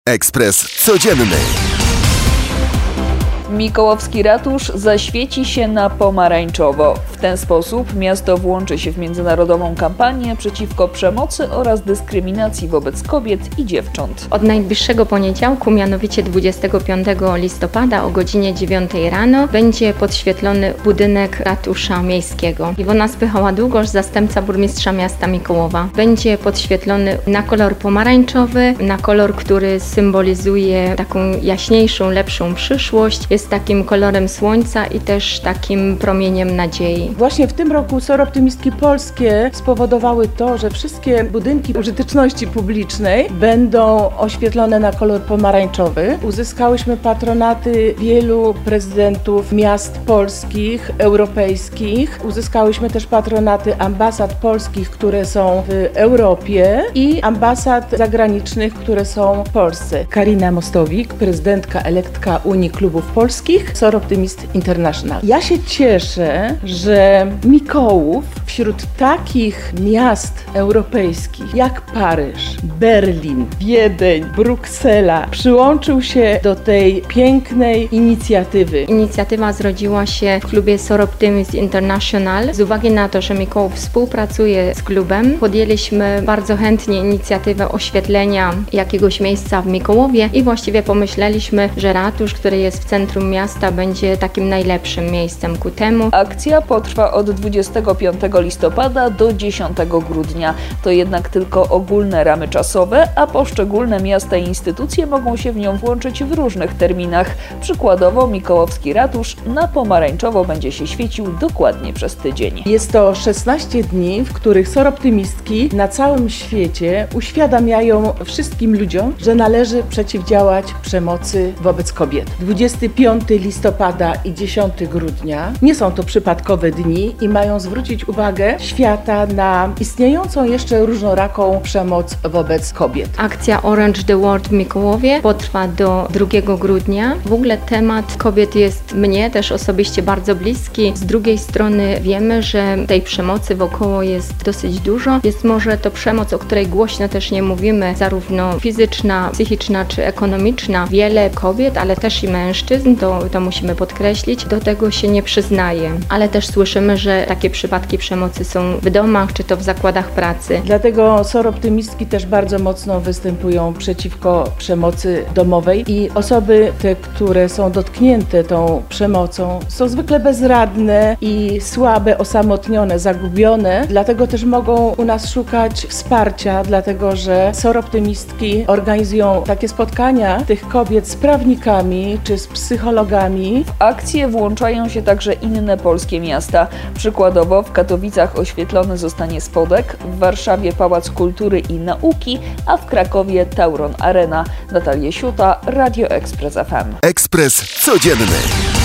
Ekspres Codzienny. Mikołowski ratusz zaświeci się na pomarańczowo. W ten sposób miasto włączy się w międzynarodową kampanię przeciwko przemocy oraz dyskryminacji wobec kobiet i dziewcząt. Od najbliższego poniedziałku, mianowicie 25 listopada o godzinie 9 rano, będzie podświetlony budynek ratusza miejskiego. Iwona Spychała-Długosz, zastępca burmistrza miasta Mikołowa. Będzie podświetlony na kolor pomarańczowy, na kolor, który symbolizuje taką jaśniejszą, lepszą przyszłość. Jest takim kolorem słońca i też takim promieniem nadziei. Właśnie w tym roku Soroptymistki Polskie spowodowały to, że wszystkie budynki użyteczności publicznej będą oświetlone na kolor pomarańczowy. Uzyskałyśmy patronaty wielu prezydentów miast polskich, europejskich. Uzyskałyśmy też patronaty ambasad polskich, które są w Europie i ambasad zagranicznych, które są w Polsce. Karina Mostowik, prezydentka elektka Unii Klubów Polskich, Soroptymist International. Ja się cieszę, że Mikołów wśród takich miast europejskich jak Paryż, Berlin, Wiedeń, Bruksela przyłączył się do tej pięknej inicjatywy. Inicjatywa zrodziła się w klubie Soroptymist International. Z uwagi na to, że Mikołów współpracuje z klubem, podjęliśmy bardzo chętnie inicjatywę oświetlenia jakiegoś miejsca w Mikołowie i właściwie pomyśleliśmy, że ratusz, który jest w centrum miasta, będzie takim najlepszym miejscem ku temu. Akcja potrwa od 25 listopada do 10 grudnia. To jednak tylko ogólne ramy czasowe, a poszczególne miasta i instytucje mogą się w nią włączyć w różnych terminach. Przykładowo Mikołowski ratusz na pomarańczowo będzie się świecił dokładnie przez tydzień. Jest to 16 dni, w których soroptymistki na całym świecie uświadamiają wszystkim ludziom, że należy przeciwdziałać przemocy wobec kobiet. 25 listopada i 10 grudnia nie są to przypadkowe dni i mają zwrócić uwagę świata na istniejącą jeszcze różnoraką przemoc wobec kobiet. Akcja Orange the World w Mikołowie potrwa do 2 grudnia. W ogóle temat kobiet jest mnie też osobiście bardzo bliski. Z drugiej strony wiemy, że tej przemocy wokoło jest dosyć dużo. Jest może to przemoc, o której głośno też nie mówimy, zarówno fizyczna, psychiczna czy ekonomiczna. Wiele kobiet, ale też i mężczyzn, to musimy podkreślić, do tego się nie przyznaje. Ale też słyszymy, że takie przypadki przemocy są w domach, czy to w zakładach pracy. Dlatego soroptymistki też bardzo mocno występują przeciwko przemocy domowej i osoby te, które są dotknięte tą przemocą, są zwykle bezradne i słabe, osamotnione, zagubione. Dlatego też mogą u nas szukać wsparcia, dlatego że soroptymistki organizują takie spotkania tych kobiet z prawnikami czy z psychologami. W akcję włączają się także inne polskie miasta. Przykładowo w Katowicach oświetlony zostanie Spodek, w Warszawie Pałac Kultury i Nauki, a w Krakowie Tauron Arena. Natalia Siuta, Radio Ekspres FM. Ekspres Codzienny.